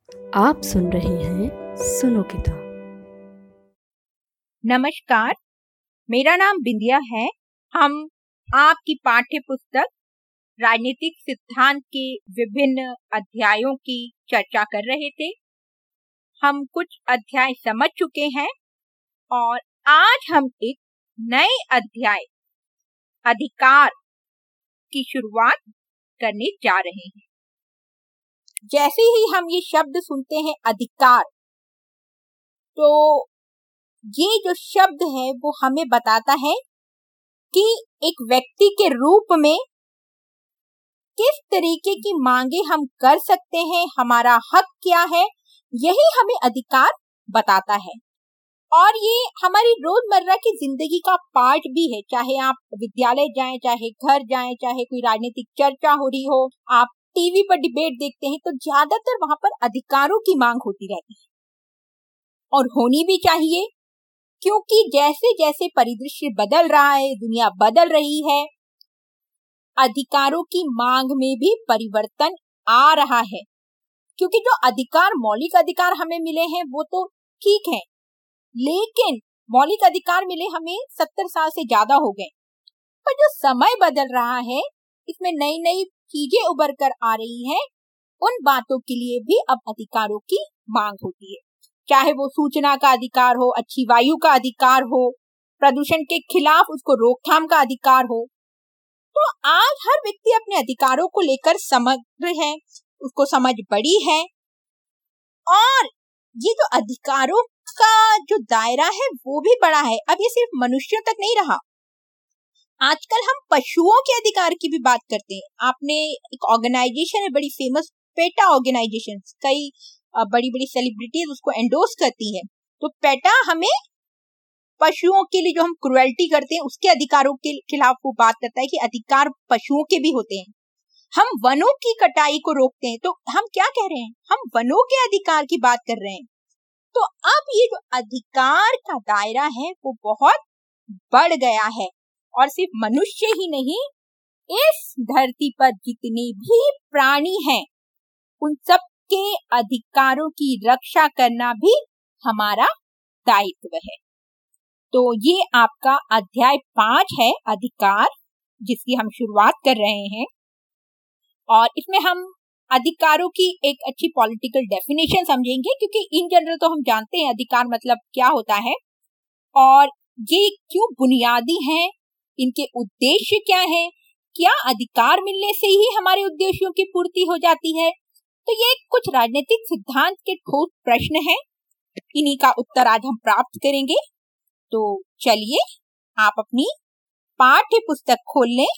आप सुन रहे हैं सुनो किताब। नमस्कार, मेरा नाम बिंदिया है। हम आपकी पाठ्य पुस्तक राजनीतिक सिद्धांत के विभिन्न अध्यायों की चर्चा कर रहे थे। हम कुछ अध्याय समझ चुके हैं और आज हम एक नए अध्याय अधिकार की शुरुआत करने जा रहे हैं। जैसे ही हम ये शब्द सुनते हैं अधिकार, तो ये जो शब्द है वो हमें बताता है कि एक व्यक्ति के रूप में किस तरीके की मांगे हम कर सकते हैं, हमारा हक क्या है, यही हमें अधिकार बताता है। और ये हमारी रोजमर्रा की जिंदगी का पार्ट भी है। चाहे आप विद्यालय जाएं, चाहे घर जाएं, चाहे कोई राजनीतिक चर्चा हो रही हो, आप टीवी पर डिबेट देखते हैं, तो ज्यादातर वहां पर अधिकारों की मांग होती रहती है और होनी भी चाहिए, क्योंकि जैसे जैसे परिदृश्य बदल रहा है, दुनिया बदल रही है, अधिकारों की मांग में भी परिवर्तन आ रहा है। क्योंकि जो अधिकार, मौलिक अधिकार हमें मिले हैं वो तो ठीक है, लेकिन मौलिक अधिकार मिले हमें 70 साल से ज्यादा हो गए। पर जो समय बदल रहा है, इसमें नई नई चीजें उभर कर आ रही हैं, उन बातों के लिए भी अब अधिकारों की मांग होती है। चाहे वो सूचना का अधिकार हो, अच्छी वायु का अधिकार हो, प्रदूषण के खिलाफ उसको रोकथाम का अधिकार हो। तो आज हर व्यक्ति अपने अधिकारों को लेकर समग्र है, उसको समझ बड़ी है। और ये जो अधिकारों का जो दायरा है वो भी बड़ा है। अब ये सिर्फ मनुष्यों तक नहीं रहा, आजकल हम पशुओं के अधिकार की भी बात करते हैं। आपने एक ऑर्गेनाइजेशन है बड़ी फेमस, पेटा ऑर्गेनाइजेशन, कई बड़ी बड़ी सेलिब्रिटीज उसको एंडोर्स करती है। तो पेटा हमें पशुओं के लिए जो हम क्रुएल्टी करते हैं उसके अधिकारों के खिलाफ वो बात करता है कि अधिकार पशुओं के भी होते हैं। हम वनों की कटाई को रोकते हैं, तो हम क्या कह रहे हैं, हम वनों के अधिकार की बात कर रहे हैं। तो अब ये जो अधिकार का दायरा है वो बहुत बढ़ गया है, और सिर्फ मनुष्य ही नहीं, इस धरती पर जितने भी प्राणी हैं उन सब के अधिकारों की रक्षा करना भी हमारा दायित्व है। तो ये आपका अध्याय 5 है, अधिकार, जिसकी हम शुरुआत कर रहे हैं। और इसमें हम अधिकारों की एक अच्छी पॉलिटिकल डेफिनेशन समझेंगे, क्योंकि इन जनरल तो हम जानते हैं अधिकार मतलब क्या होता है और ये क्यों बुनियादी हैं, इनके उद्देश्य क्या है, क्या अधिकार मिलने से ही हमारे उद्देश्यों की पूर्ति हो जाती है। तो ये कुछ राजनीतिक सिद्धांत के ठोस प्रश्न हैं, इन्हीं का उत्तर आज हम प्राप्त करेंगे। तो चलिए आप अपनी पाठ्य पुस्तक खोल लें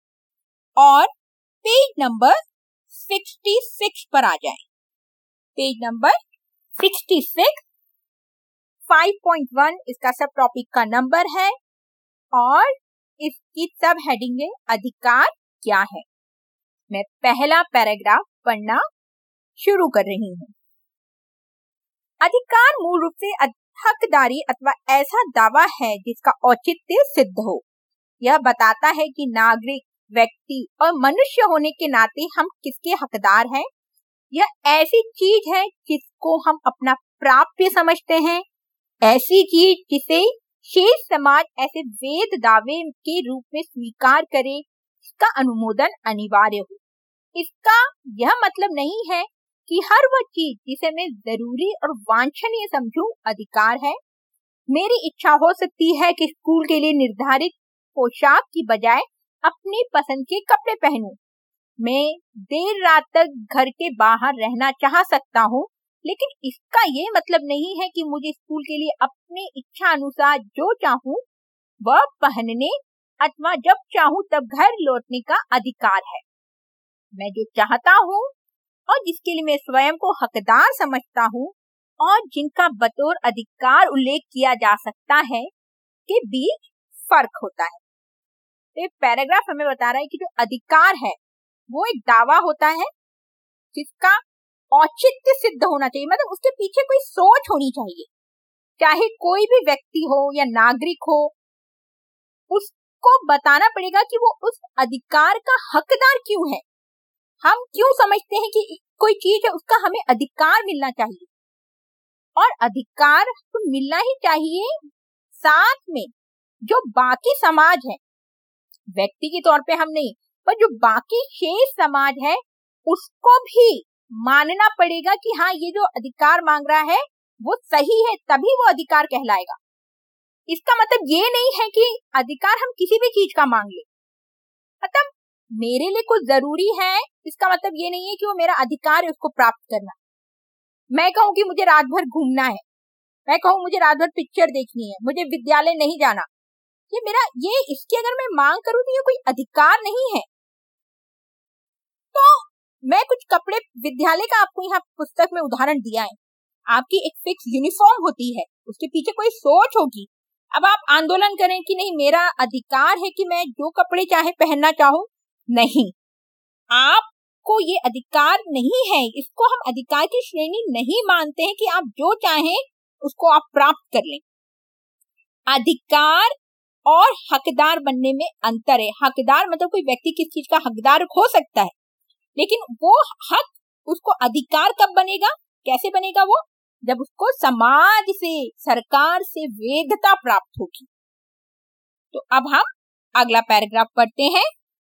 और पेज नंबर 66 पर आ जाएं। पेज नंबर 66, 5.1 इसका सब टॉपिक का नंबर है और इसकी सब हेडिंग है अधिकार क्या है। मैं पहला पैराग्राफ पढ़ना शुरू कर रही हूँ। अधिकार मूल रूप से हकदारी अथवा ऐसा दावा है जिसका औचित्य सिद्ध हो। यह बताता है कि नागरिक, व्यक्ति और मनुष्य होने के नाते हम किसके हकदार हैं। यह ऐसी चीज है जिसको हम अपना प्राप्य समझते हैं, ऐसी चीज जिसे शेष समाज ऐसे वेद दावे के रूप में स्वीकार करे, इसका अनुमोदन अनिवार्य हो। इसका यह मतलब नहीं है कि हर वह चीज जिसे मैं जरूरी और वांछनीय समझूं अधिकार है। मेरी इच्छा हो सकती है कि स्कूल के लिए निर्धारित पोशाक की बजाय अपनी पसंद के कपड़े पहनूं। मैं देर रात तक घर के बाहर रहना चाह सकता हूँ, लेकिन इसका ये मतलब नहीं है कि मुझे स्कूल के लिए अपने इच्छा अनुसार जो चाहूँ वह पहनने अथवा जब चाहूँ तब घर लौटने का अधिकार है। मैं जो चाहता हूँ और जिसके लिए मैं स्वयं को हकदार समझता हूँ और जिनका बतौर अधिकार उल्लेख किया जा सकता है के बीच फर्क होता है। तो ये पैराग्राफ हमें बता रहा है कि जो अधिकार है वो एक दावा होता है जिसका औचित्य सिद्ध होना चाहिए, मतलब उसके पीछे कोई सोच होनी चाहिए। चाहे कोई भी व्यक्ति हो या नागरिक हो, उसको बताना पड़ेगा कि वो उस अधिकार का हकदार क्यों है। हम क्यों समझते हैं कि कोई चीज है उसका हमें अधिकार मिलना चाहिए, और अधिकार तो मिलना ही चाहिए, साथ में जो बाकी समाज है, व्यक्ति के तौर पे हम नहीं, पर जो बाकी शेष समाज है उसको भी मानना पड़ेगा कि हाँ, ये जो अधिकार मांग रहा है वो सही है, तभी वो अधिकार कहलाएगा। इसका मतलब ये नहीं है कि अधिकार हम किसी भी चीज का मांग ले, मतलब मेरे लिए कुछ जरूरी है, इसका मतलब ये नहीं है कि वो मेरा अधिकार है उसको प्राप्त करना। मैं कहूँ कि मुझे रात भर घूमना है, मैं कहूँ मुझे रात भर पिक्चर देखनी है, मुझे विद्यालय नहीं जाना, ये इसकी अगर मैं मांग करूँ तो ये कोई अधिकार नहीं है। तो मैं कुछ कपड़े, विद्यालय का आपको यहाँ पुस्तक में उदाहरण दिया है, आपकी एक फिक्स यूनिफॉर्म होती है, उसके पीछे कोई सोच होगी। अब आप आंदोलन करें कि नहीं, मेरा अधिकार है कि मैं जो कपड़े चाहे पहनना चाहूं, नहीं, आपको ये अधिकार नहीं है, इसको हम अधिकार की श्रेणी नहीं मानते हैं कि आप जो चाहें उसको आप प्राप्त कर लें। अधिकार और हकदार बनने में अंतर है। हकदार मतलब कोई व्यक्ति किस चीज का हकदार हो सकता है, लेकिन वो हक उसको अधिकार कब बनेगा, कैसे बनेगा वो, जब उसको समाज से, सरकार से वैधता प्राप्त होगी। तो अब हम अगला पैराग्राफ पढ़ते हैं।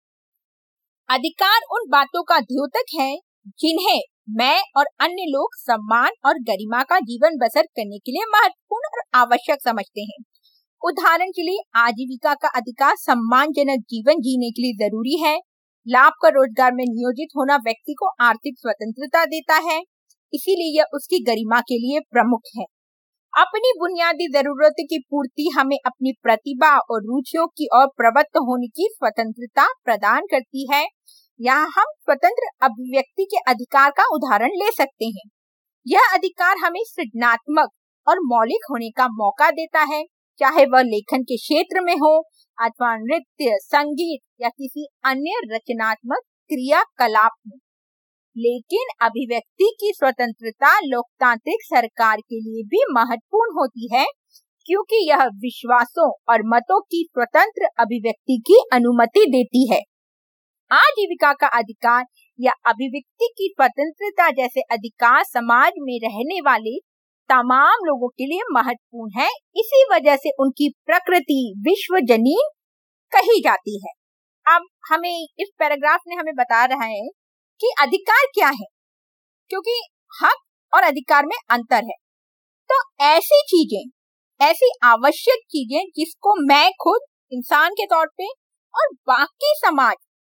अधिकार उन बातों का द्योतक है जिन्हें मैं और अन्य लोग सम्मान और गरिमा का जीवन बसर करने के लिए महत्वपूर्ण और आवश्यक समझते हैं। उदाहरण के लिए आजीविका का अधिकार सम्मानजनक जीवन जीने के लिए जरूरी है। लाभ का रोजगार में नियोजित होना व्यक्ति को आर्थिक स्वतंत्रता देता है, इसीलिए यह उसकी गरिमा के लिए प्रमुख है। अपनी बुनियादी जरूरतों की पूर्ति हमें अपनी प्रतिभा और रुचियों की ओर प्रवृत्त होने की स्वतंत्रता प्रदान करती है। यहाँ हम स्वतंत्र अभिव्यक्ति के अधिकार का उदाहरण ले सकते हैं। यह अधिकार हमें सृजनात्मक और मौलिक होने का मौका देता है, चाहे वह लेखन के क्षेत्र में हो अथवा नृत्य, संगीत या किसी अन्य रचनात्मक क्रियाकलाप में। लेकिन अभिव्यक्ति की स्वतंत्रता लोकतांत्रिक सरकार के लिए भी महत्वपूर्ण होती है, क्योंकि यह विश्वासों और मतों की स्वतंत्र अभिव्यक्ति की अनुमति देती है। आजीविका का अधिकार या अभिव्यक्ति की स्वतंत्रता जैसे अधिकार समाज में रहने वाले तमाम लोगों के लिए महत्वपूर्ण है, इसी वजह से उनकी प्रकृति विश्वजनीन कही जाती है। अब हमें इस पैराग्राफ में हमें बता रहा है कि अधिकार क्या है, क्योंकि हक और अधिकार में अंतर है। तो ऐसी चीजें, ऐसी आवश्यक चीजें जिसको मैं खुद इंसान के तौर पे और बाकी समाज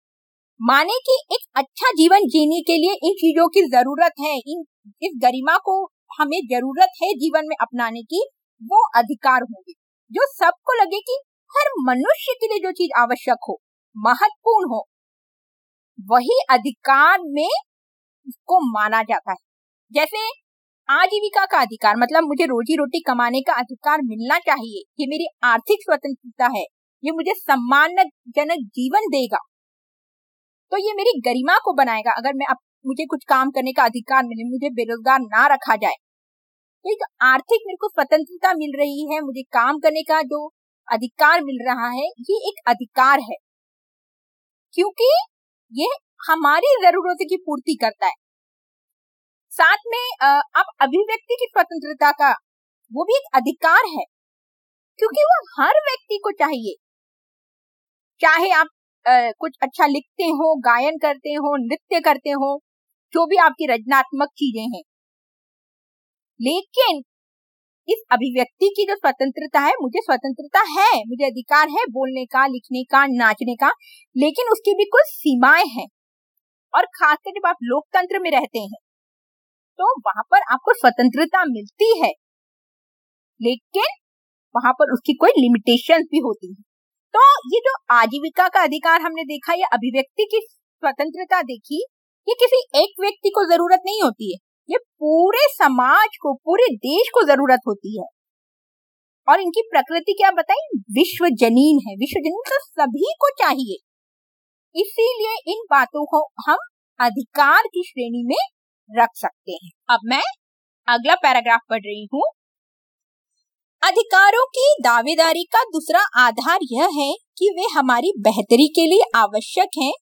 माने कि एक अच्छा जीवन जीने के लिए इन चीजों की जरूरत है, इस गरिमा को हमें जरूरत है जीवन में अपनाने की, वो अधिकार होंगे जो सबको लगे कि हर मनुष्य के लिए जो चीज आवश्यक हो, महत्वपूर्ण हो, वही अधिकार में इसको माना जाता है। जैसे आजीविका का अधिकार मतलब मुझे रोजी रोटी कमाने का अधिकार मिलना चाहिए, ये मेरी आर्थिक स्वतंत्रता है, ये मुझे सम्मानजनक जीवन देगा, तो ये मेरी गरिमा को बनाएगा। अगर मैं मुझे कुछ काम करने का अधिकार मिले, मुझे बेरोजगार ना रखा जाए, तो एक आर्थिक मेरे को स्वतंत्रता मिल रही है, मुझे काम करने का जो अधिकार मिल रहा है, ये एक अधिकार है, क्योंकि ये हमारी जरूरतों की पूर्ति करता है। साथ में अब अभिव्यक्ति की स्वतंत्रता का वो भी एक अधिकार है, क्योंकि वो हर व्यक्ति को चाहिए, चाहे आप कुछ अच्छा लिखते हो, गायन करते हो, नृत्य करते हो, जो भी आपकी रचनात्मक चीजें हैं। लेकिन इस अभिव्यक्ति की जो स्वतंत्रता है, मुझे स्वतंत्रता है, मुझे अधिकार है बोलने का, लिखने का, नाचने का, लेकिन उसकी भी कुछ सीमाएं हैं। और खासकर जब आप लोकतंत्र में रहते हैं तो वहां पर आपको स्वतंत्रता मिलती है, लेकिन वहां पर उसकी कोई लिमिटेशन भी होती है। तो ये जो आजीविका का अधिकार हमने देखा, ये अभिव्यक्ति की स्वतंत्रता देखी, ये किसी एक व्यक्ति को जरूरत नहीं होती है, ये पूरे समाज को, पूरे देश को जरूरत होती है। और इनकी प्रकृति क्या बताई, विश्वजनीन है। विश्वजनीन तो सभी को चाहिए, इसीलिए इन बातों को हम अधिकार की श्रेणी में रख सकते हैं। अब मैं अगला पैराग्राफ पढ़ रही हूँ। अधिकारों की दावेदारी का दूसरा आधार यह है कि वे हमारी बेहतरी के लिए आवश्यक हैं,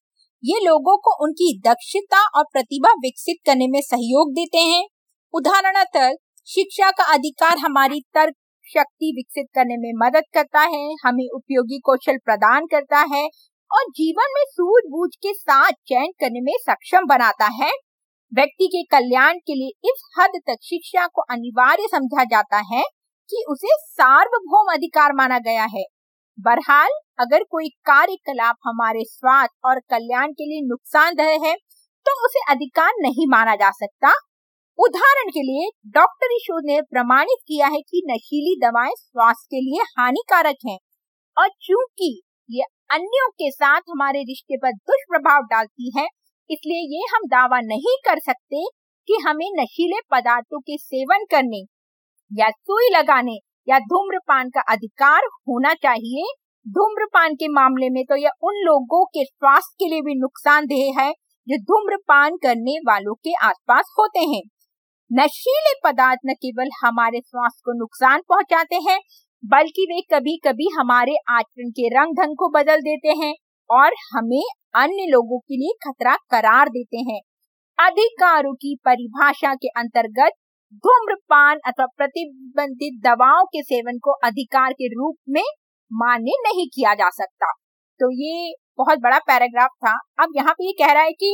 ये लोगों को उनकी दक्षता और प्रतिभा विकसित करने में सहयोग देते हैं। उदाहरणतः शिक्षा का अधिकार हमारी तर्क शक्ति विकसित करने में मदद करता है, हमें उपयोगी कौशल प्रदान करता है और जीवन में सूझबूझ के साथ चयन करने में सक्षम बनाता है। व्यक्ति के कल्याण के लिए इस हद तक शिक्षा को अनिवार्य समझा जाता है कि उसे सार्वभौम अधिकार माना गया है। बहरहाल अगर कोई कार्यकलाप हमारे स्वास्थ्य और कल्याण के लिए नुकसानदेह है तो उसे अधिकार नहीं माना जा सकता। उदाहरण के लिए डॉक्टरी शोध ने प्रमाणित किया है कि नशीली दवाएं स्वास्थ्य के लिए हानिकारक हैं और चूंकि ये अन्यों के साथ हमारे रिश्ते पर दुष्प्रभाव डालती है, इसलिए ये हम दावा नहीं कर सकते कि हमें नशीले पदार्थों के सेवन करने या सुई लगाने या धूम्रपान का अधिकार होना चाहिए। धूम्रपान के मामले में तो यह उन लोगों के स्वास्थ्य के लिए भी नुकसानदेह है जो धूम्रपान करने वालों के आसपास होते हैं। नशीले पदार्थ न केवल हमारे स्वास्थ्य को नुकसान पहुंचाते हैं, बल्कि वे कभी कभी हमारे आचरण के रंग ढंग को बदल देते हैं और हमें अन्य लोगों के लिए खतरा करार देते हैं। अधिकारों की परिभाषा के अंतर्गत धूम्रपान अथवा प्रतिबंधित दवाओं के सेवन को अधिकार के रूप में मान्य नहीं किया जा सकता। तो ये बहुत बड़ा पैराग्राफ था। अब यहाँ पे ये कह रहा है कि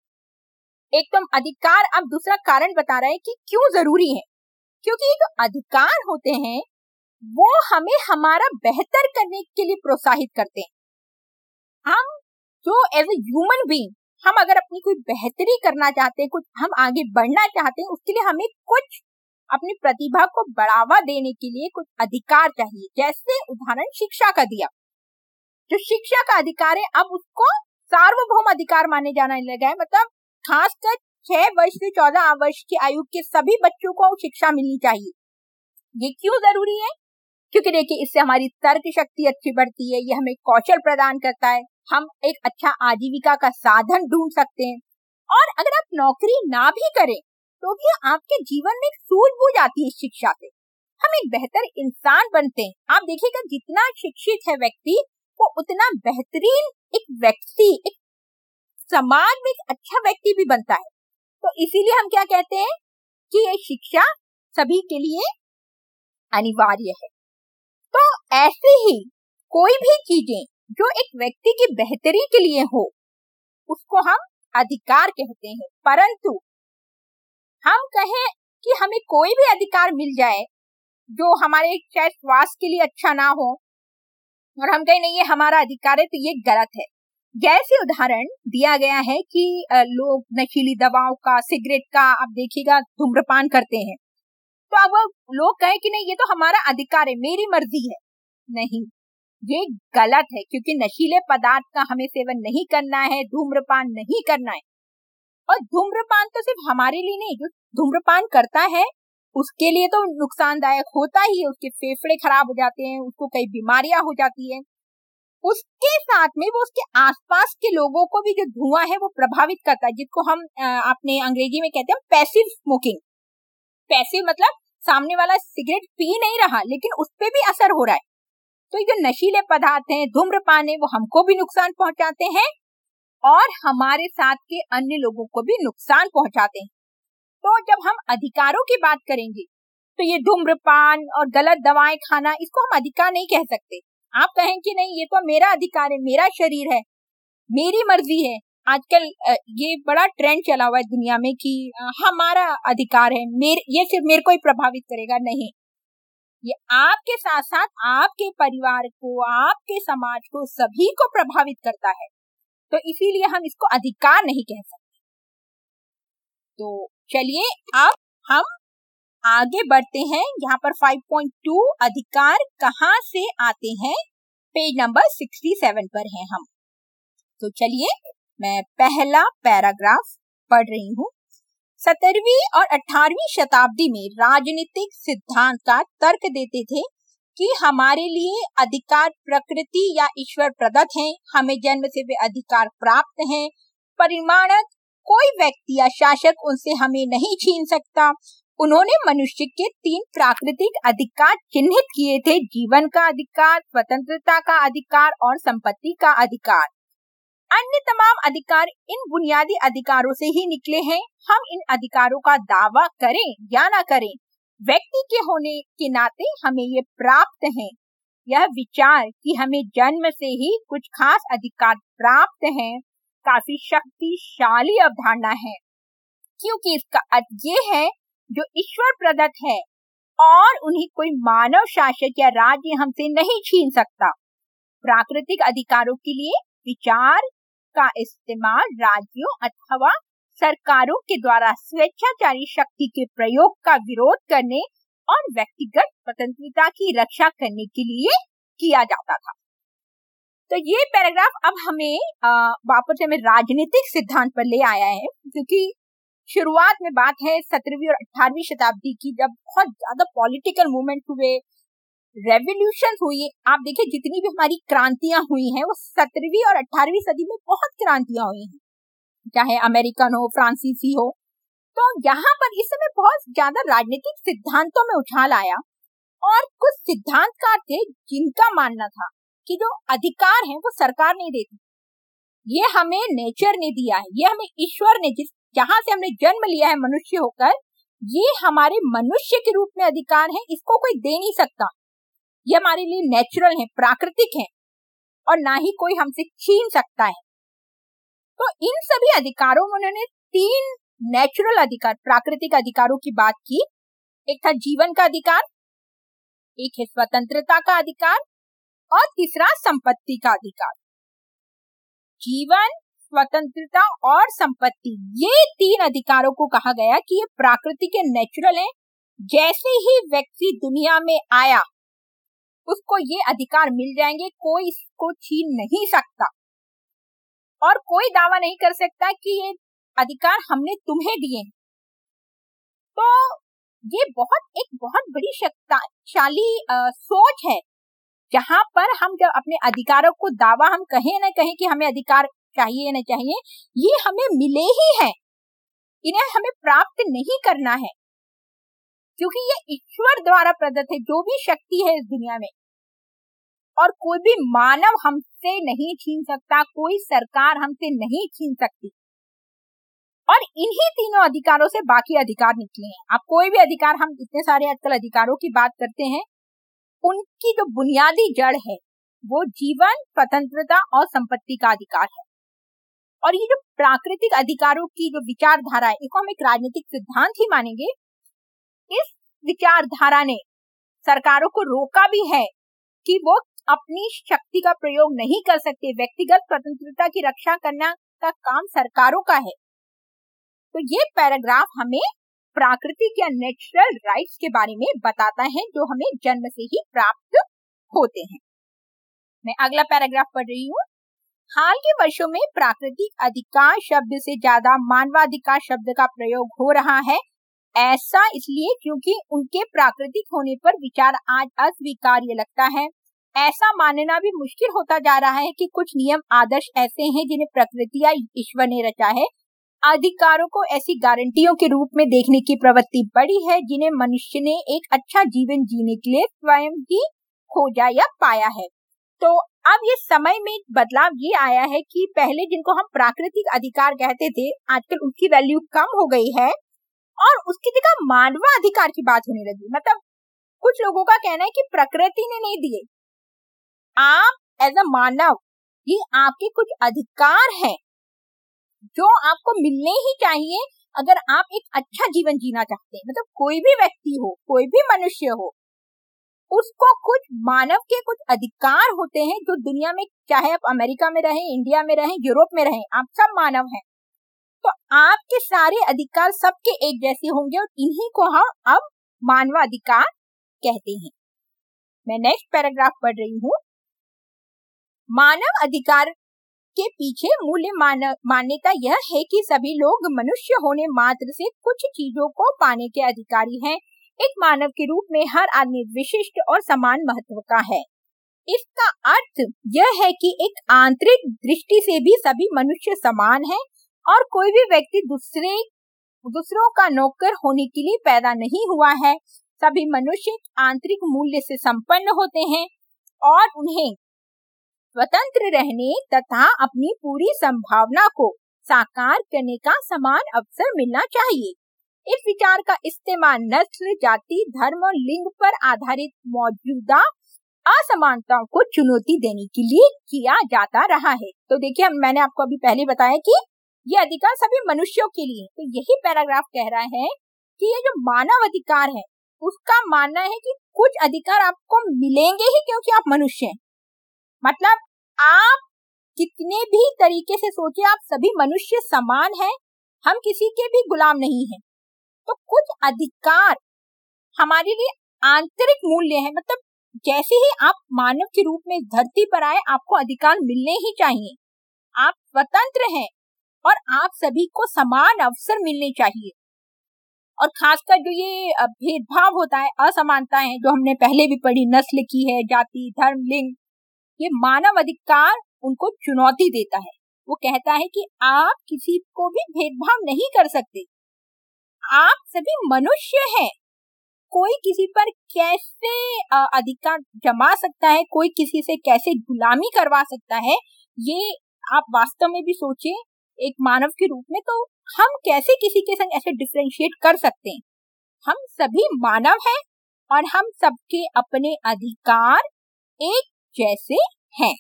एक तो अधिकार, अब दूसरा कारण बता रहा है कि क्यों जरूरी है, क्योंकि ये जो अधिकार होते हैं वो हमें हमारा बेहतर करने के लिए प्रोत्साहित करते हैं। हम जो एज ए ह्यूमन बीइंग हम अगर अपनी कोई बेहतरी करना चाहते हैं, कुछ हम आगे बढ़ना चाहते हैं, उसके लिए हमें कुछ अपनी प्रतिभा को बढ़ावा देने के लिए कुछ अधिकार चाहिए। जैसे उदाहरण शिक्षा का दिया, जो शिक्षा का अधिकार है अब उसको सार्वभौम अधिकार माने जाने लगा है। मतलब खासकर 6 वर्ष से 14 वर्ष की आयु के सभी बच्चों को शिक्षा मिलनी चाहिए। ये क्यों जरूरी है? क्योंकि देखिए इससे हमारी तर्क शक्ति अच्छी बढ़ती है, ये हमें कौशल प्रदान करता है, हम एक अच्छा आजीविका का साधन ढूंढ सकते हैं। और अगर आप नौकरी ना भी करें तो भी आपके जीवन में सूझबूझ आती है शिक्षा से, हम एक बेहतर इंसान बनते हैं। आप देखिएगा जितना शिक्षित है व्यक्ति वो उतना बेहतरीन एक व्यक्ति, एक समाज में एक अच्छा व्यक्ति भी बनता है। तो इसीलिए हम क्या कहते हैं कि ये शिक्षा सभी के लिए अनिवार्य है। तो ऐसे ही कोई भी चीजें जो एक व्यक्ति की बेहतरी के लिए हो उसको हम अधिकार कहते हैं। परंतु हम कहें कि हमें कोई भी अधिकार मिल जाए जो हमारे शायद स्वास्थ्य के लिए अच्छा ना हो और हम कहें नहीं ये हमारा अधिकार है, तो ये गलत है। जैसे उदाहरण दिया गया है कि लोग नशीली दवाओं का, सिगरेट का, आप देखिएगा धूम्रपान करते हैं, तो अब लोग कहें कि नहीं ये तो हमारा अधिकार है, मेरी मर्जी है। नहीं, ये गलत है, क्योंकि नशीले पदार्थ का हमें सेवन नहीं करना है, धूम्रपान नहीं करना है। और धूम्रपान तो सिर्फ हमारे लिए नहीं, जो धूम्रपान करता है उसके लिए तो नुकसानदायक होता ही है, उसके फेफड़े खराब हो जाते हैं, उसको कई बीमारियां हो जाती है। उसके साथ में वो उसके आसपास के लोगों को भी जो धुआं है वो प्रभावित करता है, जिसको हम अपने अंग्रेजी में कहते हैं पैसिव स्मोकिंग। पैसिव मतलब सामने वाला सिगरेट पी नहीं रहा लेकिन उस पे भी असर हो रहा है। तो ये जो नशीले पदार्थ हैं, धूम्रपान है, वो हमको भी नुकसान पहुंचाते हैं और हमारे साथ के अन्य लोगों को भी नुकसान पहुंचाते हैं। तो जब हम अधिकारों की बात करेंगे तो ये धूम्रपान और गलत दवाएं खाना, इसको हम अधिकार नहीं कह सकते। आप कहें कि नहीं ये तो मेरा अधिकार है, मेरा शरीर है, मेरी मर्जी है। आजकल ये बड़ा ट्रेंड चला हुआ है दुनिया में कि हमारा अधिकार है, ये सिर्फ मेरे को ही प्रभावित करेगा। नहीं, ये आपके साथ साथ आपके परिवार को, आपके समाज को, सभी को प्रभावित करता है। तो इसीलिए हम इसको अधिकार नहीं कह सकते। तो चलिए अब हम आगे बढ़ते हैं। यहाँ पर 5.2 अधिकार कहाँ से आते हैं, पेज नंबर 67 पर हैं हम। तो चलिए मैं पहला पैराग्राफ पढ़ रही हूँ। 17वीं और 18वीं शताब्दी में राजनीतिक सिद्धांत का तर्क देते थे कि हमारे लिए अधिकार प्रकृति या ईश्वर प्रदत्त हैं, हमें जन्म से वे अधिकार प्राप्त हैं, परिमाणत कोई व्यक्ति या शासक उनसे हमें नहीं छीन सकता। उन्होंने मनुष्य के 3 प्राकृतिक अधिकार चिन्हित किए थे: जीवन का अधिकार, स्वतंत्रता का अधिकार और संपत्ति का अधिकार। अन्य तमाम अधिकार इन बुनियादी अधिकारों से ही निकले हैं। हम इन अधिकारों का दावा करें या ना करें, व्यक्ति के होने के नाते हमें ये प्राप्त है। यह विचार कि हमें जन्म से ही कुछ खास अधिकार प्राप्त हैं, काफी शक्तिशाली अवधारणा है, क्योंकि इसका अर्थ ये है जो ईश्वर प्रदत्त है और उन्हें कोई मानव शासक या राज्य हमसे नहीं छीन सकता। प्राकृतिक अधिकारों के लिए विचार का इस्तेमाल राज्यों अथवा सरकारों के द्वारा स्वेच्छाचारी शक्ति के प्रयोग का विरोध करने और व्यक्तिगत स्वतंत्रता की रक्षा करने के लिए किया जाता था। तो ये पैराग्राफ अब हमें वापस हमें राजनीतिक सिद्धांत पर ले आया है, क्योंकि शुरुआत में बात है 17वीं और 18वीं शताब्दी की, जब बहुत ज्यादा पॉलिटिकल मूवमेंट हुए, रेवोल्यूशन हुई। आप देखिए जितनी भी हमारी क्रांतियां हुई हैं वो 17वीं और 18वीं सदी में बहुत क्रांतियां हुई हैं, चाहे अमेरिकन हो, फ्रांसीसी हो। तो यहाँ पर इस समय बहुत ज्यादा राजनीतिक सिद्धांतों में उछाल आया और कुछ सिद्धांतकार थे जिनका मानना था कि जो अधिकार हैं वो सरकार नहीं देती, ये हमें नेचर ने दिया है, ये हमें ईश्वर ने, जिस जहां से हमने जन्म लिया है मनुष्य होकर, ये हमारे मनुष्य के रूप में अधिकार है, इसको कोई दे नहीं सकता। ये हमारे लिए नेचुरल है, प्राकृतिक है और ना ही कोई हमसे छीन सकता है। तो इन सभी अधिकारों में उन्होंने 3 नेचुरल अधिकार, प्राकृतिक अधिकारों की बात की। एक था जीवन का अधिकार, एक है स्वतंत्रता का अधिकार और तीसरा संपत्ति का अधिकार। जीवन, स्वतंत्रता और संपत्ति, ये 3 अधिकारों को कहा गया कि ये प्राकृतिक नेचुरल है। जैसे ही व्यक्ति दुनिया में आया उसको ये अधिकार मिल जाएंगे, कोई इसको छीन नहीं सकता और कोई दावा नहीं कर सकता कि ये अधिकार हमने तुम्हें दिए। तो ये एक बहुत बड़ी शक्तिशाली सोच है, जहां पर हम जब अपने अधिकारों को दावा हम कहें ना कहें कि हमें अधिकार चाहिए ना चाहिए, ये हमें मिले ही हैं, इन्हें हमें प्राप्त नहीं करना है, क्योंकि ये ईश्वर द्वारा प्रदत्त है जो भी शक्ति है इस दुनिया में, और कोई भी मानव हमसे नहीं छीन सकता, कोई सरकार हमसे नहीं छीन सकती। और इन्हीं तीनों अधिकारों से बाकी अधिकार निकले हैं। अब कोई भी अधिकार, हम इतने सारे आजकल अधिकारों की बात करते हैं, उनकी जो बुनियादी जड़ है वो जीवन, स्वतंत्रता और संपत्ति का अधिकार है। और ये जो प्राकृतिक अधिकारों की जो विचारधारा है, इसको हम एक राजनीतिक सिद्धांत ही मानेंगे। इस विचारधारा ने सरकारों को रोका भी है कि वो अपनी शक्ति का प्रयोग नहीं कर सकते। व्यक्तिगत स्वतंत्रता की रक्षा करना का काम सरकारों का है। तो ये पैराग्राफ हमें प्राकृतिक या नेचुरल राइट्स के बारे में बताता है जो हमें जन्म से ही प्राप्त होते हैं। मैं अगला पैराग्राफ पढ़ रही हूँ। हाल के वर्षों में प्राकृतिक अधिकार शब्द से ज्यादा मानवाधिकार शब्द का प्रयोग हो रहा है। ऐसा इसलिए क्योंकि उनके प्राकृतिक होने पर विचार आज अस्वीकार्य लगता है। ऐसा मानना भी मुश्किल होता जा रहा है कि कुछ नियम आदर्श ऐसे हैं जिन्हें प्रकृति या ईश्वर ने रचा है। अधिकारों को ऐसी गारंटियों के रूप में देखने की प्रवृत्ति बढ़ी है जिन्हें मनुष्य ने एक अच्छा जीवन जीने के लिए स्वयं ही खोजा या पाया है। तो अब ये समय में बदलाव ये आया है कि पहले जिनको हम प्राकृतिक अधिकार कहते थे, आजकल उसकी वैल्यू कम हो गई है और उसकी जगह मानवाधिकार की बात होने लगी। मतलब कुछ लोगों का कहना है कि प्रकृति ने नहीं दिए, आप एज अ मानव, ये आपके कुछ अधिकार हैं जो आपको मिलने ही चाहिए अगर आप एक अच्छा जीवन जीना चाहते हैं। मतलब कोई भी व्यक्ति हो, कोई भी मनुष्य हो, उसको कुछ मानव के कुछ अधिकार होते हैं जो दुनिया में, चाहे आप अमेरिका में रहें, इंडिया में रहें, यूरोप में रहें, आप सब मानव हैं। तो आपके सारे अधिकार सबके एक जैसे होंगे और इन्हीं को हम अब मानवाधिकार कहते हैं। मैं नेक्स्ट पैराग्राफ पढ़ रही हूँ। मानव अधिकार के पीछे मूल्य मान्यता यह है कि सभी लोग मनुष्य होने मात्र से कुछ चीजों को पाने के अधिकारी हैं। एक मानव के रूप में हर आदमी विशिष्ट और समान महत्व का है। इसका अर्थ यह है कि एक आंतरिक दृष्टि से भी सभी मनुष्य समान हैं और कोई भी व्यक्ति दूसरों का नौकर होने के लिए पैदा नहीं हुआ है। सभी मनुष्य आंतरिक मूल्य से संपन्न होते हैं और उन्हें स्वतंत्र रहने तथा अपनी पूरी संभावना को साकार करने का समान अवसर मिलना चाहिए। इस विचार का इस्तेमाल नस्ल, जाति, धर्म और लिंग पर आधारित मौजूदा असमानताओं को चुनौती देने के लिए किया जाता रहा है। तो देखिए, मैंने आपको अभी पहले बताया कि ये अधिकार सभी मनुष्यों के लिए। तो यही पैराग्राफ कह रहा है कि ये जो मानव अधिकार है, उसका मानना है कि कुछ अधिकार आपको मिलेंगे ही क्योंकि आप मनुष्य हैं। मतलब आप कितने भी तरीके से सोचे, आप सभी मनुष्य समान हैं, हम किसी के भी गुलाम नहीं हैं। तो कुछ अधिकार हमारे लिए आंतरिक मूल्य है। मतलब जैसे ही आप मानव के रूप में धरती पर आए, आपको अधिकार मिलने ही चाहिए। आप स्वतंत्र हैं और आप सभी को समान अवसर मिलने चाहिए। और खासकर जो ये भेदभाव होता है, असमानता है, जो हमने पहले भी पढ़ी, नस्ल की है, जाति, धर्म, लिंग, ये मानव अधिकार उनको चुनौती देता है। वो कहता है कि आप किसी को भी भेदभाव नहीं कर सकते, आप सभी मनुष्य हैं। कोई किसी पर कैसे अधिकार जमा सकता है, कोई किसी से कैसे गुलामी करवा सकता है, ये आप वास्तव में भी सोचें एक मानव के रूप में। तो हम कैसे किसी के संग ऐसे डिफरेंशिएट कर सकते हैं? हम सभी मानव हैं और हम सबके अपने अधिकार एक जैसे हैं।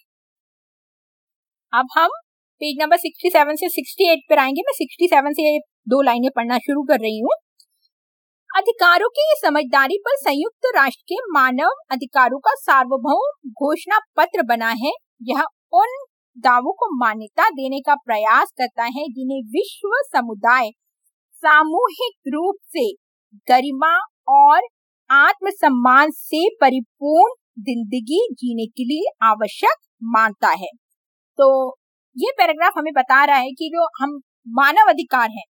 अब हम पेज नंबर 67 से 68 पर आएंगे। मैं 67 से 2 लाइनें पढ़ना शुरू कर रही हूँ। अधिकारों की समझदारी पर संयुक्त राष्ट्र के मानव अधिकारों का सार्वभौम घोषणा पत्र बना है। यह उन दावों को मान्यता देने का प्रयास करता है जिन्हें विश्व समुदाय सामूहिक रूप से गरिमा और आत्मसम्मान से परिपूर्ण जिंदगी जीने के लिए आवश्यक मानता है। तो ये पैराग्राफ हमें बता रहा है कि जो हम मानव अधिकार हैं,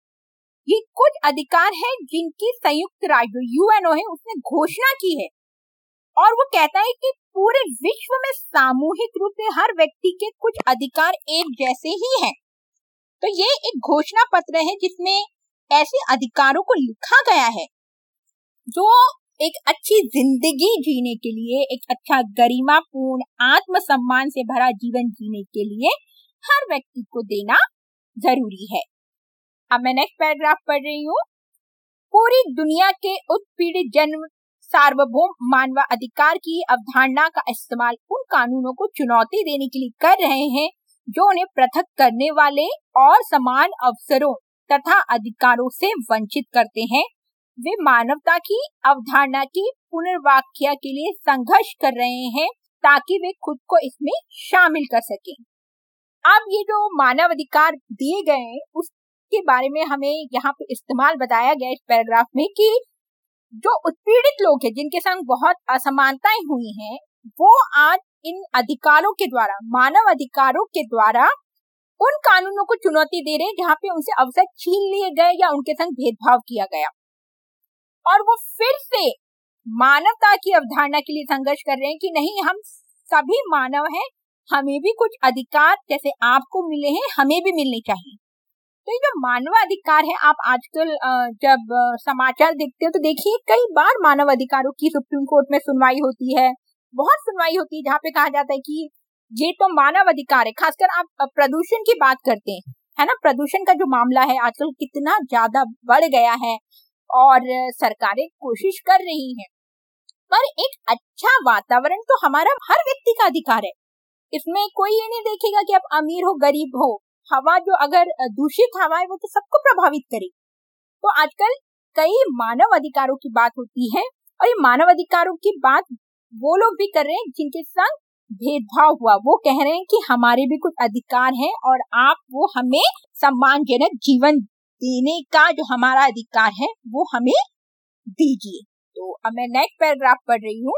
ये कुछ अधिकार हैं जिनकी संयुक्त राष्ट्र यूएनओ है, उसने घोषणा की है। और वो कहता है कि पूरे विश्व में सामूहिक रूप से हर व्यक्ति के कुछ अधिकार एक जैसे ही हैं। तो ये एक घोषणा पत्र है जिसमें ऐसे अधिकारों को लिखा गया है जो एक अच्छी जिंदगी जीने के लिए, एक अच्छा गरिमापूर्ण आत्मसम्मान से भरा जीवन जीने के लिए हर व्यक्ति को देना जरूरी है। अब मैं नेक्स्ट पैराग्राफ पढ़ रही हूँ। पूरी दुनिया के उत्पीड़ित जन सार्वभौम मानवाधिकार की अवधारणा का इस्तेमाल उन कानूनों को चुनौती देने के लिए कर रहे हैं जो उन्हें पृथक करने वाले और समान अवसरों तथा अधिकारों से वंचित करते हैं। वे मानवता की अवधारणा की पुनर्व्याख्या के लिए संघर्ष कर रहे हैं ताकि वे खुद को इसमें शामिल कर सकें। अब ये जो मानव अधिकार दिए गए हैं उसके बारे में हमें यहाँ पे इस्तेमाल बताया गया इस पैराग्राफ में कि जो उत्पीड़ित लोग हैं, जिनके संग बहुत असमानताएं हुई हैं, वो आज इन अधिकारों के द्वारा, मानव अधिकारों के द्वारा उन कानूनों को चुनौती दे रहे हैं जहाँ पे उनसे अवसर छीन लिए गए या उनके संग भेदभाव किया गया। और वो फिर से मानवता की अवधारणा के लिए संघर्ष कर रहे हैं कि नहीं, हम सभी मानव हैं, हमें भी कुछ अधिकार जैसे आपको मिले हैं हमें भी मिलने चाहिए। तो ये जो मानव अधिकार है, आप आजकल जब समाचार देखते हो तो देखिए कई बार मानव अधिकारों की सुप्रीम कोर्ट में सुनवाई होती है, बहुत सुनवाई होती है जहाँ पे कहा जाता है कि ये तो मानव अधिकार है। खासकर आप प्रदूषण की बात करते हैं, है ना, प्रदूषण का जो मामला है आजकल कितना ज्यादा बढ़ गया है और सरकारें कोशिश कर रही हैं, पर एक अच्छा वातावरण तो हमारा हर व्यक्ति का अधिकार है। इसमें कोई ये नहीं देखेगा कि आप अमीर हो गरीब हो। हवा जो अगर दूषित हवा है वो तो सबको प्रभावित करे। तो आजकल कई मानव अधिकारों की बात होती है और ये मानव अधिकारों की बात वो लोग भी कर रहे हैं जिनके संग भेदभाव हुआ। वो कह रहे हैं कि हमारे भी कुछ अधिकार हैं और आप वो हमें सम्मानजनक जीवन देने का जो हमारा अधिकार है वो हमें दीजिए। तो अब मैं नेक्स्ट पैराग्राफ पढ़ रही हूँ।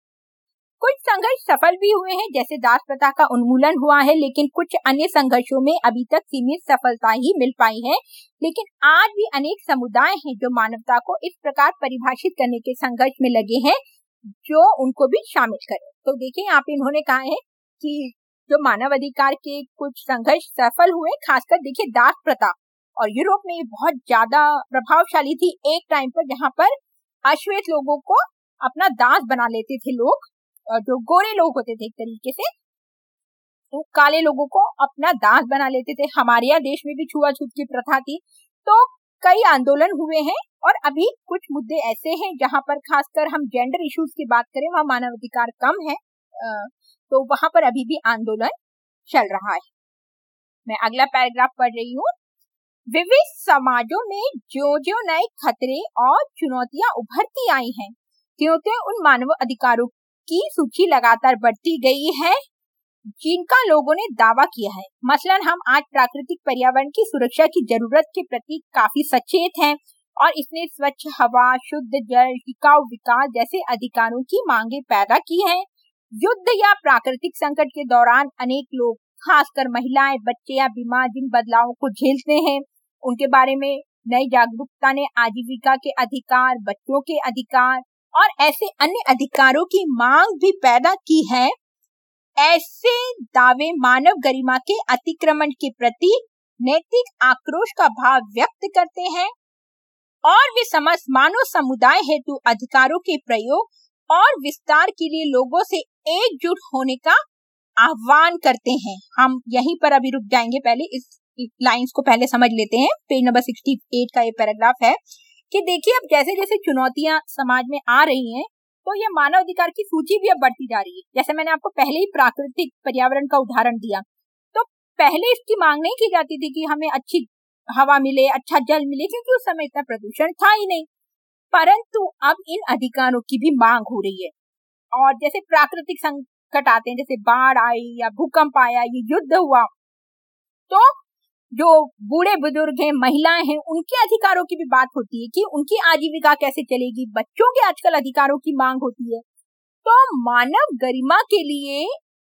कुछ संघर्ष सफल भी हुए हैं, जैसे दास प्रथा का उन्मूलन हुआ है, लेकिन कुछ अन्य संघर्षों में अभी तक सीमित सफलता ही मिल पाई है। लेकिन आज भी अनेक समुदाय हैं जो मानवता को इस प्रकार परिभाषित करने के संघर्ष में लगे हैं जो उनको भी शामिल करें। तो देखिए यहाँ पे इन्होंने कहा है कि जो मानव अधिकार के कुछ संघर्ष सफल हुए, खासकर देखिए दास प्रथा, और यूरोप में ये बहुत ज्यादा प्रभावशाली थी एक टाइम पर, जहाँ पर अश्वेत लोगों को अपना दास बना लेते थे लोग, जो गोरे लोग होते थे एक तरीके से। तो काले लोगों को अपना दास बना लेते थे। हमारे यहाँ देश में भी छुआछूत की प्रथा थी। तो कई आंदोलन हुए हैं और अभी कुछ मुद्दे ऐसे हैं जहां पर खासकर हम जेंडर इश्यूज की बात करें, वहां मानवाधिकार कम है, तो वहां पर अभी भी आंदोलन चल रहा है। मैं अगला पैराग्राफ पढ़ रही हूँ। विविध समाजों में जो जो नए खतरे और चुनौतियां उभरती आई हैं, त्यों उन मानव अधिकारों की सूची लगातार बढ़ती गई है जिनका लोगों ने दावा किया है। मसलन हम आज प्राकृतिक पर्यावरण की सुरक्षा की जरूरत के प्रति काफी सचेत हैं और इसने स्वच्छ हवा, शुद्ध जल, टिकाऊ विकास जैसे अधिकारों की मांगे पैदा की हैं। युद्ध या प्राकृतिक संकट के दौरान अनेक लोग, खासकर महिलाएं, बच्चे या बीमार, जिन बदलावों को झेलते हैं, उनके बारे में नई जागरूकता ने आजीविका के अधिकार, बच्चों के अधिकार और ऐसे अन्य अधिकारों की मांग भी पैदा की है। ऐसे दावे मानव गरिमा के अतिक्रमण के प्रति नैतिक आक्रोश का भाव व्यक्त करते हैं और वे समस्त मानव समुदाय हेतु अधिकारों के प्रयोग और विस्तार के लिए लोगों से एकजुट होने का आह्वान करते हैं। हम यहीं पर अभी रुक जाएंगे, पहले इस लाइंस को पहले समझ लेते हैं। पेज नंबर 68 का ये पैराग्राफ है कि देखिए, अब जैसे जैसे चुनौतियां समाज में आ रही हैं, तो ये मानव अधिकार की सूची भी अब बढ़ती जा रही है। जैसे मैंने आपको पहले ही प्राकृतिक पर्यावरण का उदाहरण दिया, तो पहले इसकी मांग नहीं की जाती थी कि हमें अच्छी हवा मिले, अच्छा जल मिले, क्योंकि उस समय इतना प्रदूषण था ही नहीं। परंतु अब इन अधिकारों की भी मांग हो रही है। और जैसे प्राकृतिक संकट आते हैं, जैसे बाढ़ आई या भूकंप आया, ये युद्ध हुआ, तो जो बूढ़े बुजुर्ग हैं, महिलाएं हैं, उनके अधिकारों की भी बात होती है कि उनकी आजीविका कैसे चलेगी। बच्चों के आजकल अधिकारों की मांग होती है। तो मानव गरिमा के लिए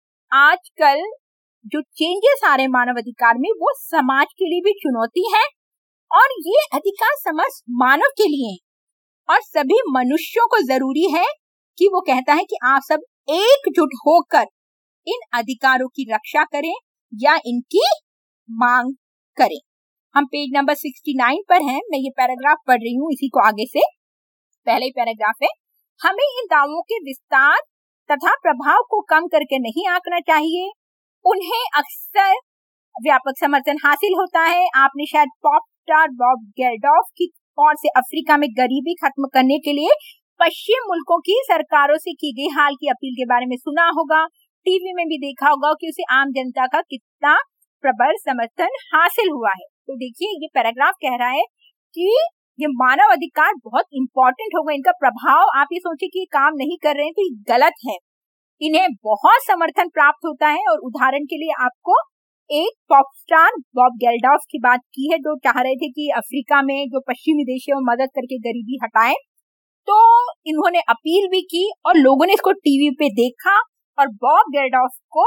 आजकल जो चेंजेस आ रहे हैं मानव अधिकार में, वो समाज के लिए भी चुनौती है और ये अधिकार समस्त मानव के लिए है और सभी मनुष्यों को जरूरी है कि वो कहता है कि आप सब एकजुट होकर इन अधिकारों की रक्षा करें या इनकी मांग करें। हम पेज नंबर 69 पर हैं। मैं ये पैराग्राफ पढ़ रही हूँ, इसी को आगे से। पहले ही पैराग्राफ है, हमें इन दावों के विस्तार तथा प्रभाव को कम करके नहीं आंकना चाहिए। उन्हें अक्सर व्यापक समर्थन हासिल होता है। आपने शायद पॉप स्टार बॉब गेल्डोफ की ओर से अफ्रीका में गरीबी खत्म करने के लिए पश्चिम मुल्कों की सरकारों से की गई हाल की अपील के बारे में सुना होगा, टीवी में भी देखा होगा कि उसे आम जनता का कितना प्रबल समर्थन हासिल हुआ है। तो देखिए, ये पैराग्राफ कह रहा है कि ये मानव अधिकार बहुत इंपॉर्टेंट होगा, इनका प्रभाव, आप ये सोचे कि ये काम नहीं कर रहे हैं तो ये गलत है। इन्हें बहुत समर्थन प्राप्त होता है। और उदाहरण के लिए आपको एक पॉप स्टार बॉब गेल्डोफ की बात की है, जो चाह रहे थे कि अफ्रीका में जो पश्चिमी देश है वो मदद करके गरीबी हटाएं। तो इन्होंने अपील भी की और लोगों ने इसको टीवी पे देखा और बॉब गेल्डोफ को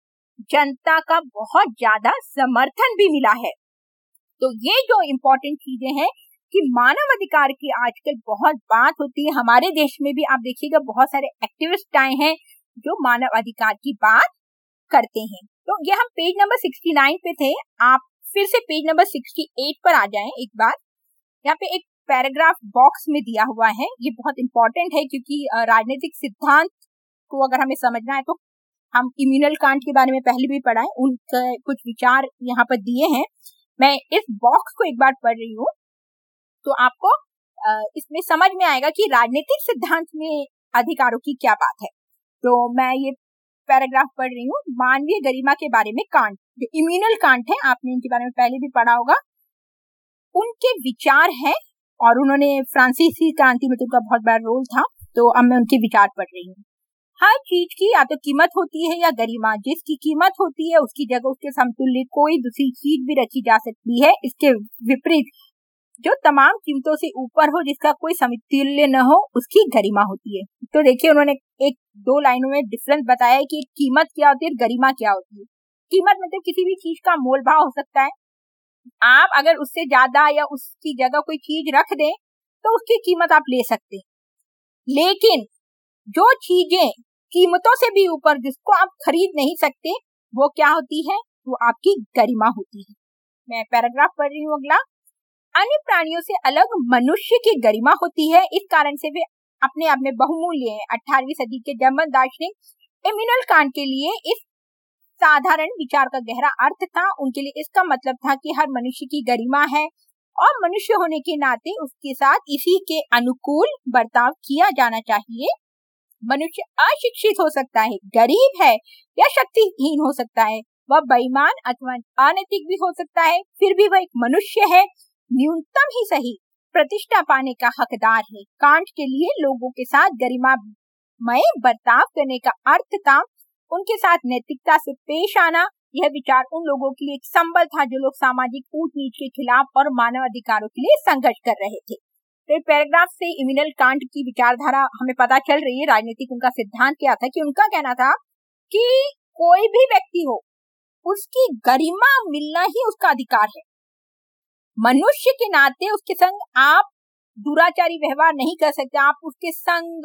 जनता का बहुत ज्यादा समर्थन भी मिला है। तो ये जो इम्पोर्टेंट चीजें हैं कि मानव अधिकार की आजकल बहुत बात होती है। हमारे देश में भी आप देखिएगा बहुत सारे एक्टिविस्ट आए हैं जो मानव अधिकार की बात करते हैं। तो ये हम पेज नंबर 69 पे थे, आप फिर से पेज नंबर 68 पर आ जाएं एक बार। यहाँ पे एक पैराग्राफ बॉक्स में दिया हुआ है, ये बहुत इंपॉर्टेंट है क्योंकि राजनीतिक सिद्धांत को अगर हमें समझना है तो हम इम्यूनल कांट के बारे में पहले भी पढ़ा है, उनके कुछ विचार यहाँ पर दिए हैं। मैं इस बॉक्स को एक बार पढ़ रही हूँ तो आपको इसमें समझ में आएगा कि राजनीतिक सिद्धांत में अधिकारों की क्या बात है। तो मैं ये पैराग्राफ पढ़ रही हूँ, मानवीय गरिमा के बारे में कांट, जो इम्यूनल कांट है, आपने इनके बारे में पहले भी पढ़ा होगा, उनके विचार हैं और उन्होंने फ्रांसीसी क्रांति में उनका बहुत बड़ा रोल था। तो अब मैं उनके विचार पढ़ रही हूँ। हर चीज की या तो कीमत होती है या गरिमा। जिसकी कीमत होती है उसकी जगह उसके समतुल्य कोई दूसरी चीज भी रखी जा सकती है। इसके विपरीत जो तमाम कीमतों से ऊपर हो, जिसका कोई समतुल्य न हो, उसकी गरिमा होती है। तो देखिए, उन्होंने एक दो लाइनों में डिफरेंस बताया है कि कीमत क्या होती है, गरिमा क्या होती है। कीमत मतलब किसी भी चीज का मोल भाव हो सकता है। आप अगर उससे ज्यादा या उसकी जगह कोई चीज रख दें तो उसकी कीमत आप ले सकते हैं, लेकिन जो चीजें कीमतों से भी ऊपर, जिसको आप खरीद नहीं सकते, वो क्या होती है, वो आपकी गरिमा होती है। मैं पैराग्राफ पढ़ रही हूँ अगला। अन्य प्राणियों से अलग मनुष्य की गरिमा होती है, इस कारण से वे अपने आप में बहुमूल्य हैं। 18वीं सदी के जर्मन दार्शनिक इम्मानुएल कांट के लिए इस साधारण विचार का गहरा अर्थ था। उनके लिए इसका मतलब था कि हर मनुष्य की गरिमा है और मनुष्य होने के नाते उसके साथ इसी के अनुकूल बर्ताव किया जाना चाहिए। मनुष्य अशिक्षित हो सकता है, गरीब है या शक्तिहीन हो सकता है, वह बेईमान अथवा अनैतिक भी हो सकता है, फिर भी वह एक मनुष्य है, न्यूनतम ही सही प्रतिष्ठा पाने का हकदार है। कांट के लिए लोगों के साथ गरिमामय बर्ताव करने का अर्थ था उनके साथ नैतिकता से पेश आना। यह विचार उन लोगों के लिए एक संबल था जो लोग सामाजिक ऊंच नीच के खिलाफ और मानव अधिकारों के लिए संघर्ष कर रहे थे। तो पैराग्राफ से इमैनुअल कांट की विचारधारा हमें पता चल रही है। राजनीतिक उनका सिद्धांत क्या था कि उनका कहना था कि कोई भी व्यक्ति हो, उसकी गरिमा मिलना ही उसका अधिकार है। मनुष्य के नाते उसके संग आप दुराचारी व्यवहार नहीं कर सकते, आप उसके संग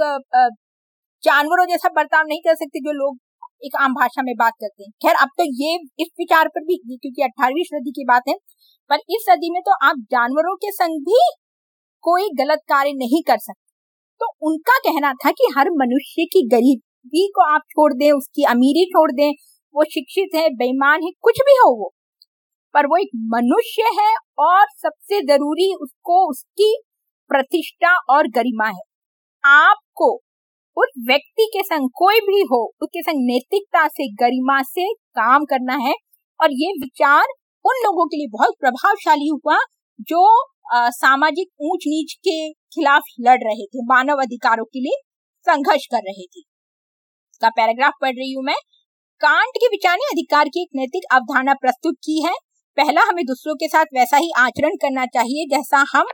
जानवरों जैसा बर्ताव नहीं कर सकते जो लोग एक आम भाषा में बात करते हैं। खैर अब तो ये इस विचार पर भी, क्योंकि 18वीं सदी की बात है, पर इस सदी में तो आप जानवरों के संग भी कोई गलत कार्य नहीं कर सकते। तो उनका कहना था कि हर मनुष्य की गरीबी को आप छोड़ दें, उसकी अमीरी छोड़ दें, वो शिक्षित है, बेईमान है, कुछ भी हो वो, पर वो एक मनुष्य है और सबसे जरूरी उसको उसकी प्रतिष्ठा और गरिमा है। आपको उस व्यक्ति के संग, कोई भी हो, उसके संग नैतिकता से, गरिमा से काम करना है। और ये विचार उन लोगों के लिए बहुत प्रभावशाली हुआ जो सामाजिक ऊंच नीच के खिलाफ लड़ रहे थे, मानव अधिकारों के लिए संघर्ष कर रहे थे। इसका पैराग्राफ पढ़ रही हूं मैं। कांट के विचार ने अधिकार की एक नैतिक अवधारणा प्रस्तुत की है। पहला, हमें दूसरों के साथ वैसा ही आचरण करना चाहिए जैसा हम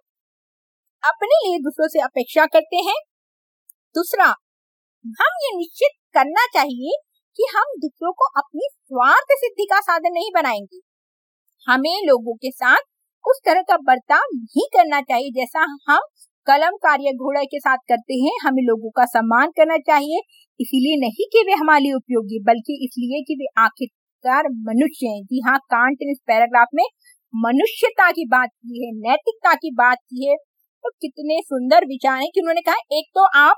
अपने लिए दूसरों से अपेक्षा करते हैं। दूसरा, हम ये निश्चित करना चाहिए कि हम दूसरों को अपनी स्वार्थ सिद्धि का साधन नहीं बनाएंगे। हमें लोगों के साथ उस तरह का बर्ताव नहीं करना चाहिए जैसा हम कलम कार्य घोड़े के साथ करते हैं। हमें लोगों का सम्मान करना चाहिए, इसीलिए नहीं कि वे हमारे लिए उपयोगी, बल्कि इसलिए कि वे आखिरकार मनुष्य हैं। जी हाँ, कांट ने इस पैराग्राफ में मनुष्यता की बात की है, नैतिकता की बात की है। तो कितने सुंदर विचार हैं कि उन्होंने कहा, एक तो आप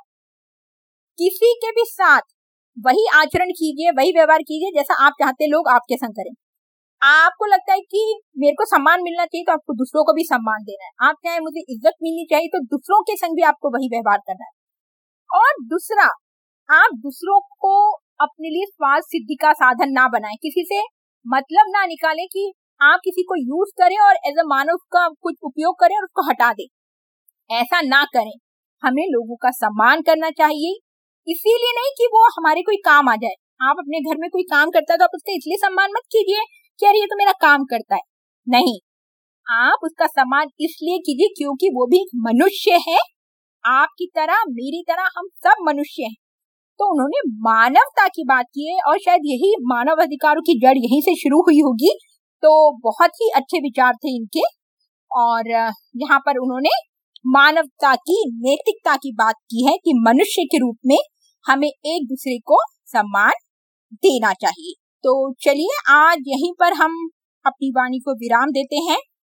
किसी के भी साथ वही आचरण कीजिए, वही व्यवहार कीजिए जैसा आप चाहते लोग आपके संग करें। आपको लगता है कि मेरे को सम्मान मिलना चाहिए तो आपको दूसरों को भी सम्मान देना है। आप चाहे मुझे इज्जत मिलनी चाहिए तो दूसरों के संग भी आपको वही व्यवहार करना है। और दूसरा, आप दूसरों को अपने लिए स्वार्थ सिद्धि का साधन ना बनाएं, किसी से मतलब ना निकालें कि आप किसी को यूज करें और एज अ मानव का कुछ उपयोग करें और उसको हटा दें। ऐसा ना करें। हमें लोगों का सम्मान करना चाहिए, इसीलिए नहीं कि वो हमारे कोई काम आ जाए। आप अपने घर में कोई काम करता है तो आप उसका इसलिए सम्मान मत कीजिए कि यार ये तो मेरा काम करता है। नहीं, आप उसका सम्मान इसलिए कीजिए क्योंकि वो भी मनुष्य है, आपकी तरह, मेरी तरह, हम सब मनुष्य हैं। तो उन्होंने मानवता की बात की है और शायद यही मानव अधिकारों की जड़ यहीं से शुरू हुई होगी। तो बहुत ही अच्छे विचार थे इनके। और यहाँ पर उन्होंने मानवता की, नैतिकता की बात की है कि मनुष्य के रूप में हमें एक दूसरे को सम्मान देना चाहिए। तो चलिए आज यहीं पर हम अपनी वाणी को विराम देते हैं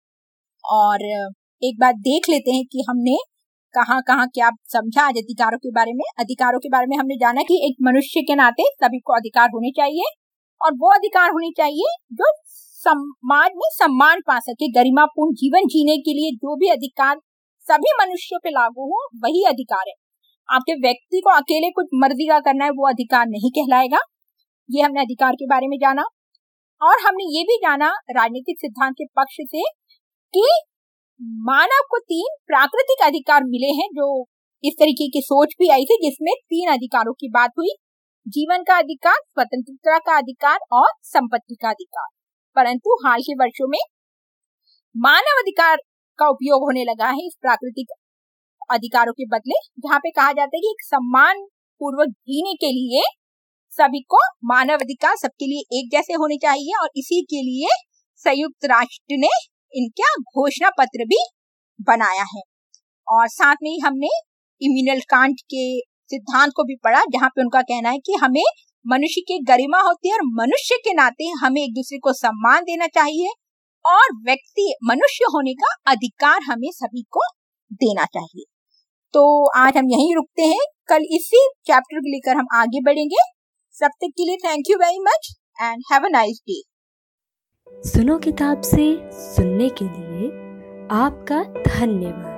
और एक बार देख लेते हैं कि हमने कहाँ क्या समझा आज अधिकारों के बारे में। अधिकारों के बारे में हमने जाना कि एक मनुष्य के नाते सभी को अधिकार होने चाहिए और वो अधिकार होने चाहिए जो समाज में सम्मान पा सके। गरिमापूर्ण जीवन जीने के लिए जो भी अधिकार सभी मनुष्यों पे लागू हो वही अधिकार है। आपके व्यक्ति को अकेले कुछ मर्जी का करना है वो अधिकार नहीं कहलाएगा। ये हमने अधिकार के बारे में जाना और हमने ये भी जाना राजनीतिक सिद्धांत के पक्ष से कि मानव को 3 प्राकृतिक अधिकार मिले हैं। जो इस तरीके की सोच भी आई थी जिसमें 3 अधिकारों की बात हुई, जीवन का अधिकार, स्वतंत्रता का अधिकार और संपत्ति का अधिकार। परंतु हाल के वर्षों में मानव अधिकार का उपयोग होने लगा है इस प्राकृतिक अधिकारों के बदले, जहाँ पे कहा जाता है कि एक सम्मान पूर्वक जीने के लिए सभी को मानव अधिकार सबके लिए एक जैसे होने चाहिए और इसी के लिए संयुक्त राष्ट्र ने इनका घोषणा पत्र भी बनाया है। और साथ में ही हमने इमैनुअल कांट के सिद्धांत को भी पढ़ा जहाँ पे उनका कहना है कि हमें मनुष्य की गरिमा होती है और मनुष्य के नाते हमें एक दूसरे को सम्मान देना चाहिए और व्यक्ति मनुष्य होने का अधिकार हमें सभी को देना चाहिए। तो आज हम यहीं रुकते हैं, कल इसी चैप्टर को लेकर हम आगे बढ़ेंगे। तब तक के लिए thank you very much. and have a nice day. सुनो किताब से सुनने के लिए आपका धन्यवाद।